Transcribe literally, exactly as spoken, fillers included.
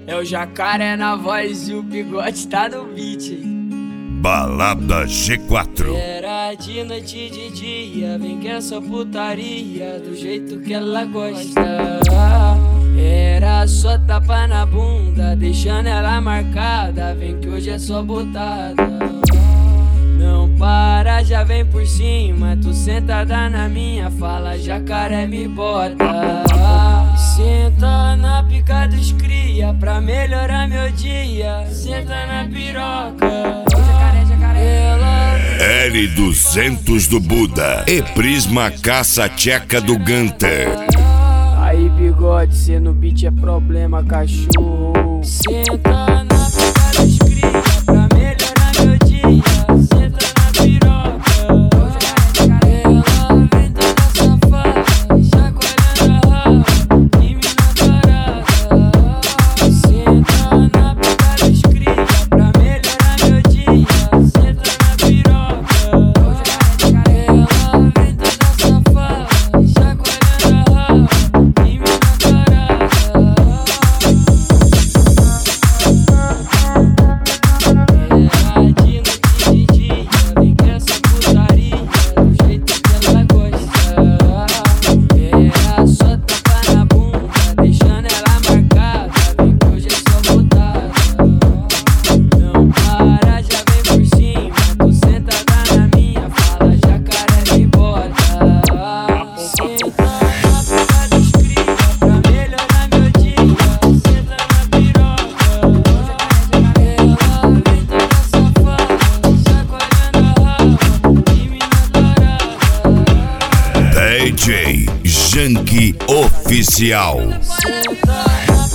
É o Jacaré na voz e o Bigode tá no beat, hein? Balada G quatro. Era de noite de dia, vem que é só putaria, do jeito que ela gosta. Era só tapa na bunda, deixando ela marcada, vem que hoje é só botada. Não para, já vem por cima, tu sentada na minha fala, Jacaré me bota. Senta na pica dos cria, pra melhorar meu dia, senta na piroca. L duzentos do Buda e Prisma Caça Tcheca do Gunter. Aí Bigode, cê no beat é problema, cachorro. Senta na pica dos cria, pra melhorar meu dia, senta na piroca. Ela vem toda safada, chacoalhando a raba, e me na parada. Senta na pica dos cria, pra melhorar meu dia, senta na piroca. Ela vem toda safada, chacoalhando a raba, e me na parada. Era de noite de dia, vem que essa putaria, do jeito que ela gosta. Era só tapa na bunda, deixando ela marcada, vem que hoje é só botada. Não para, já vem por cima, tu sentada na minha fala, Jacaré me bota. Senta na pica dos cria, pra melhorar meu dia, senta na piroca. Ela vem toda safada, chacoalhando a raba, e me na parada. D J Janky Oficial. Senta na